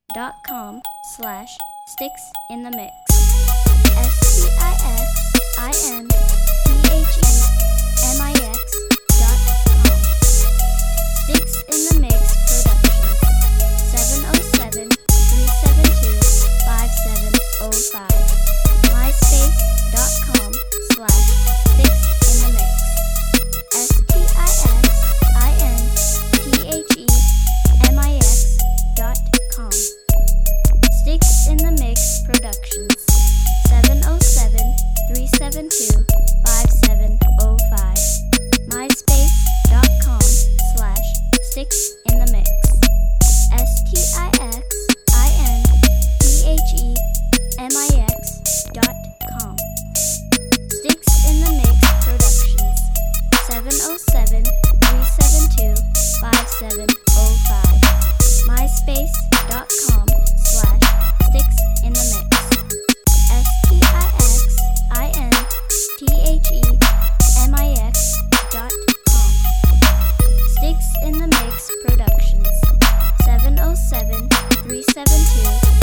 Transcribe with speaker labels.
Speaker 1: myspace.com/sticksinthemix. STIXINTHEMIX.com. Sticks in the Mix Productions. 707-372-5705. myspace.com/sticksinthemix. STIXINTHEMIX.com. Sticks in the Mix Productions. 707-372-5705. myspace.com/sticksinthemix. STIXINTHEMIX.com. Sticks in the Mix Productions. 707-372-5705. myspace.com/sticksinthemix. STIXINTHEMIX.com. Sticks in the Mix Productions. 707-372-5705.